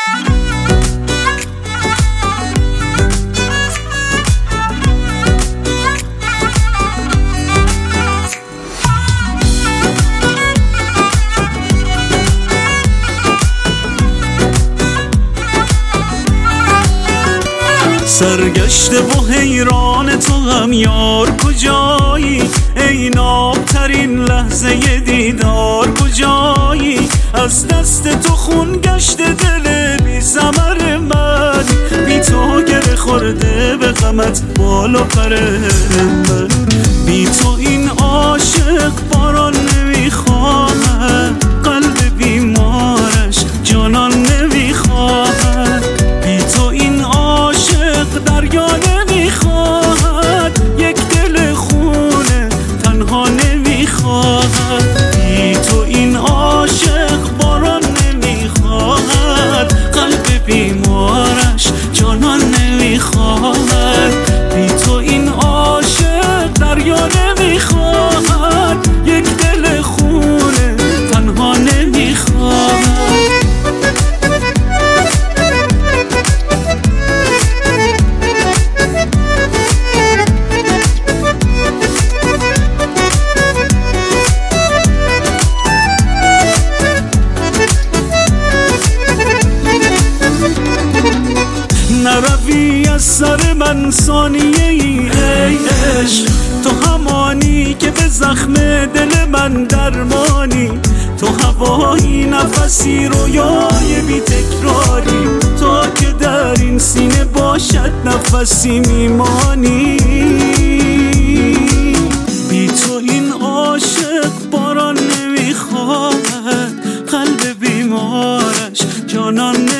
سرگشته و حیران تو هم یار کجایی؟ ای نابترین لحظه دیدار کجایی؟ از دست تو خون گشته دل بی ثمر من، بی تو گره خورده به غمت بال و پر من. بی تو این عاشق باران نمیخواهد، قلب بیمارش جانان نمیخواهد. بی تو این عاشق دریا نمیخواهد، یک دل خونه تنها نمیخواهد. بی تو این عاشق باران نمیخواهد، قلب بیمارش جانان نمیخواهد. بی تو این عاشق دریا نمیخواهد، یک دل خونه تنها نمیخواهد. نروی از سر من ثانیه ای عشق، تو همانی که به زخم دل من درمانی. تو هوایی نفسی رویای بی تکراری، تا که در این سینه باشد نفسی میمانی. بی تو این عاشق باران نمیخواهد، قلب بیمارش جانان